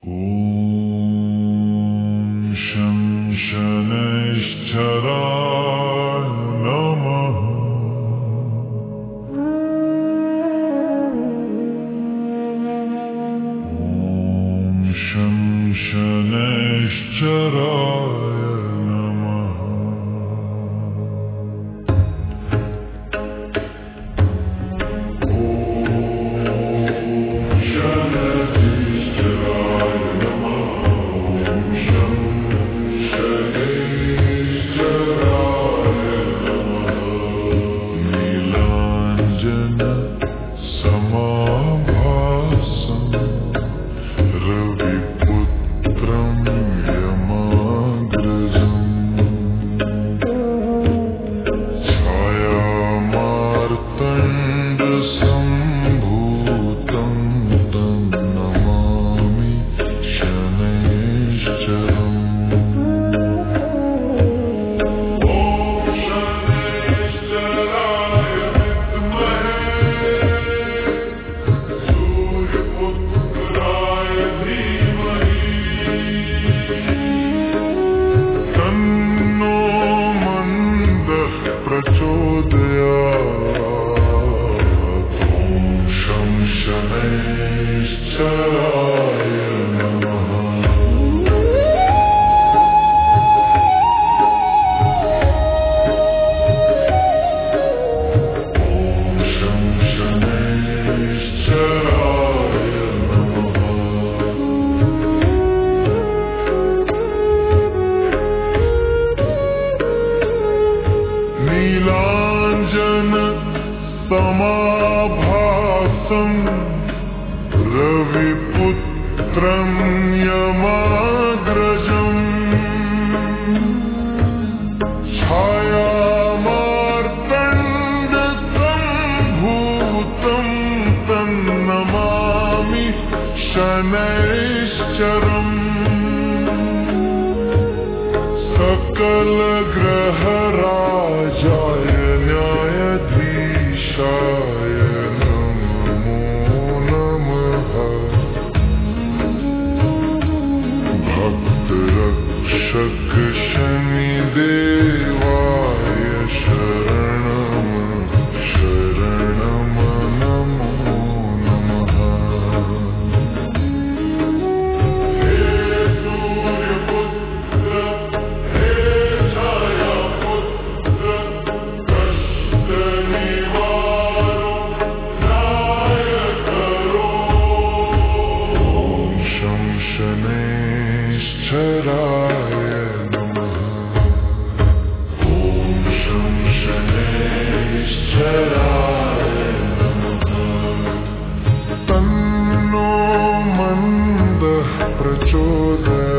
ॐ शं शनैश्चराय नमः। ॐ शं शनैश्चराय नमः। समाभासं रविपुत्रं यमाग्रजं छायामार्तण्डसम्भूतं तन्नमामि शनैश्चरम्। सकलग्रहराजाय न्यायाधीशाय नमो नमः। भक्तरक्षक शनिदेवाय शरणं नमो नमः। हे सूर्यपुत्र हे छायापुत्र कष्टनिवारो नायकरो। ॐ शं शनैश्चराय नमः। ॐ शं शनैश्चराय नमः। तन्नो मन्दः प्रचोदयात्।